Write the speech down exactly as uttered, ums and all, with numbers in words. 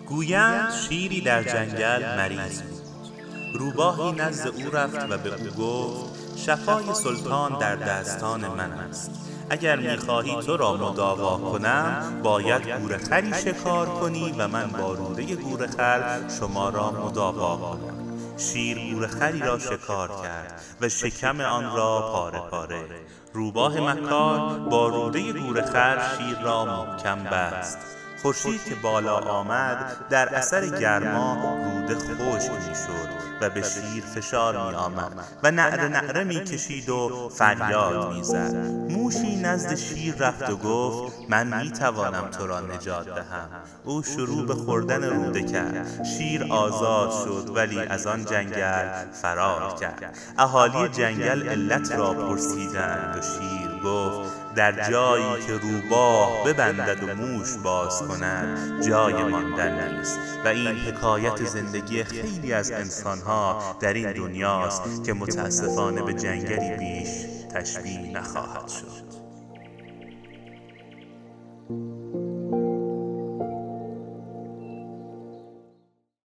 گویند شیری در جنگل مریض بود. روباهی نزد او رفت و به او گفت شفای سلطان در دستان من است. اگر می‌خواهی تو را مداوا کنم باید گورخری شکار کنی و من با روده گورخر شما را مداوا کنم. شیر گورخری را شکار کرد و شکم آن را پاره پاره. روباه مکار با روده گورخر شیر را محکم بست. خورشید که بالا آمد در اثر گرما روده خشک می‌شد و به شیر فشار می‌آمد و نعره نعره می‌کشید و فریاد می‌زد. موشی نزد شیر رفت و گفت من می‌توانم تو را نجات دهم. او شروع به خوردن روده کرد. شیر آزاد شد ولی از آن جنگل فرار کرد. اهالی جنگل علت را پرسیدند و شیر گفت در جایی که روباه ببندد و موش باز کند جای ماندن نیست. و این حکایت زندگی خیلی از انسان‌ها در این دنیاست که متاسفانه به جنگلی بیش تشبیه نخواهد شد.